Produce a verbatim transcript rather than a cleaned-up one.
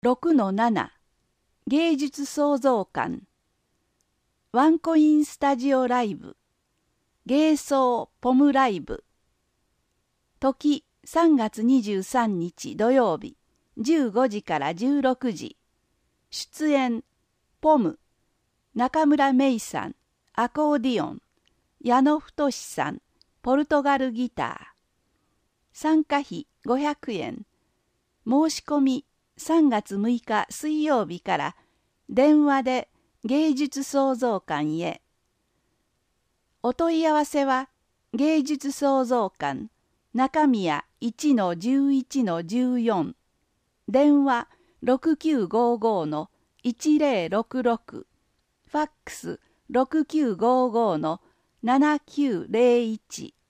ろくのなな 芸術創造館ワンコインスタジオライブ芸創ポムライブ時さんがつにじゅうさんにち土曜日じゅうごじからじゅうろくじ出演ポム中村芽衣さんアコーディオン矢野太さんポルトガルギター参加費ごひゃくえん申し込みさんがつむいか水曜日から電話で芸術創造館へ。お問い合わせは芸術創造館中宮 いちのじゅういちのじゅうよん 電話 ろくきゅうごごのいちぜろろくろく ファックス ろくきゅうごごのななきゅうぜろいち